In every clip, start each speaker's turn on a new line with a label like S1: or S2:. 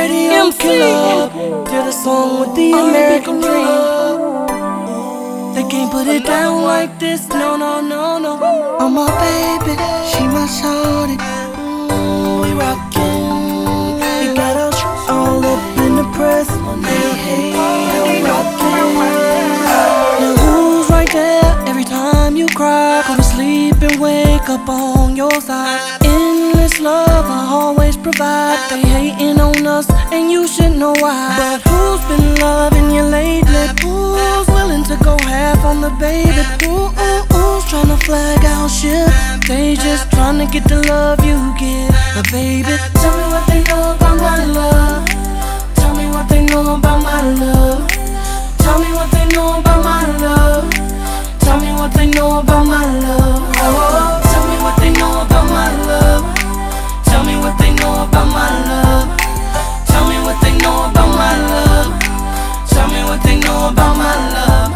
S1: radio killer. Did a song with the American dream. They can't put it down like this, no, no, no, no. I'm my baby, she my shawty. We rockin', we got us all up in the press. Hey, hey, we rockin'. Now who's right there every time you cry? Go to sleep and wake up on your side. Endless love I always provide. They hating on us and you should know why. But who's been loving you lately? Who's willing to go half on the baby? Who's tryna flag out shit? They just tryna get the love you give. But baby, tell me what they know about my love. Tell me what they know about my love. Tell me what they know about my love. Tell me what they know about my love. Oh, tell me what they know about my love. Tell me what they know about my love. Tell me what they know about my love. Tell me what they know about my love.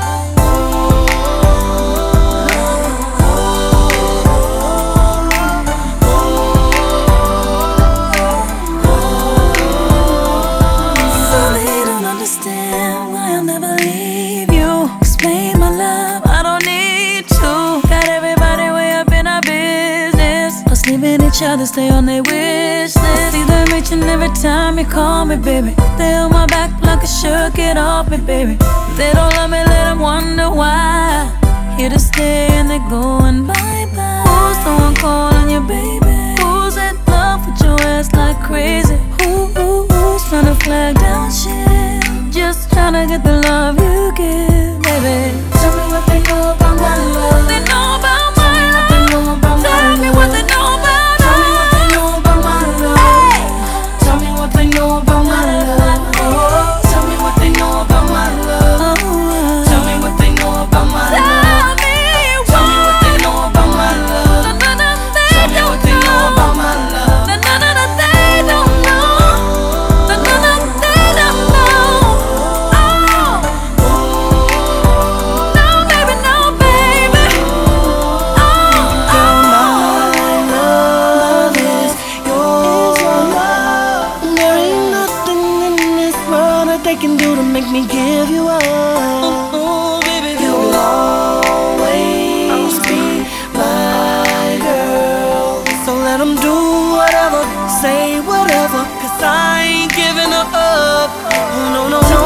S2: Understand why I'll never leave you. Explain my love, I don't need to. Got everybody way up in our business. Us leaving each other, stay on their wish list. See them reaching every time you call me, baby. They on my back like a shirt, get off me, baby. They don't love me, let them wonder why. Here to stay and they're going bye-bye. Who's the one calling you, baby? Who's in love with your ass like crazy? Who's tryna flag down shit? Just tryna get the love you give, baby. Tell me what they know about my love. They know about my love. They know about my love. Tell me what they know about us. Tell me what they know about my love. Tell me what they know about my love. Oh, tell me what they know about my love. Tell me what they know about my love. Tell me what they know about my love. Tell me what they know about my love. They don't know.
S1: They can do to make me give you up. Baby, you'll always be my girl. So let them do whatever, say whatever, 'cause I ain't giving up. Oh, no, no, no.